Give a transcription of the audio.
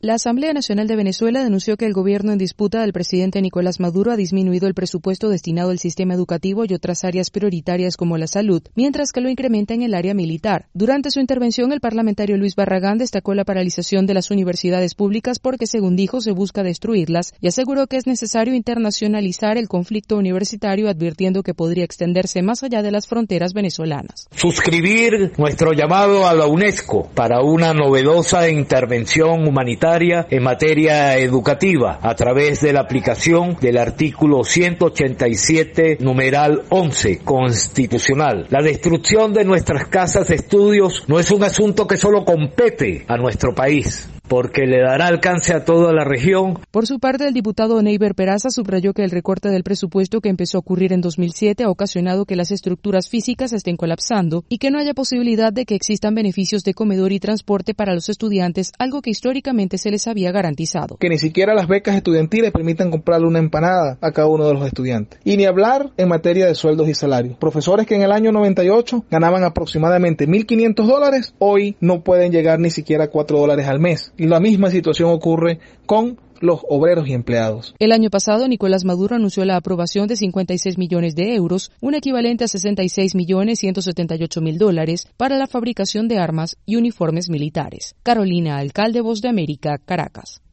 La Asamblea Nacional de Venezuela denunció que el gobierno en disputa del presidente Nicolás Maduro ha disminuido el presupuesto destinado al sistema educativo y otras áreas prioritarias como la salud, mientras que lo incrementa en el área militar. Durante su intervención, el parlamentario Luis Barragán destacó la paralización de las universidades públicas porque, según dijo, se busca destruirlas y aseguró que es necesario internacionalizar el conflicto universitario, advirtiendo que podría extenderse más allá de las fronteras venezolanas. Suscribir nuestro llamado a la UNESCO para una novedosa intervención humanitaria en materia educativa a través de la aplicación del artículo 187, numeral 11 constitucional. La destrucción de nuestras casas de estudios no es un asunto que solo compete a nuestro país, porque le dará alcance a toda la región. Por su parte, el diputado Neiber Peraza subrayó que el recorte del presupuesto que empezó a ocurrir en 2007 ha ocasionado que las estructuras físicas estén colapsando y que no haya posibilidad de que existan beneficios de comedor y transporte para los estudiantes, algo que históricamente se les había garantizado. Que ni siquiera las becas estudiantiles permitan comprarle una empanada a cada uno de los estudiantes. Y ni hablar en materia de sueldos y salarios. Profesores que en el año 98 ganaban aproximadamente $1,500, hoy no pueden llegar ni siquiera a $4 al mes. Y la misma situación ocurre con los obreros y empleados. El año pasado, Nicolás Maduro anunció la aprobación de 56 millones de euros, un equivalente a $66.178.000, para la fabricación de armas y uniformes militares. Carolina Alcalde, Voz de América, Caracas.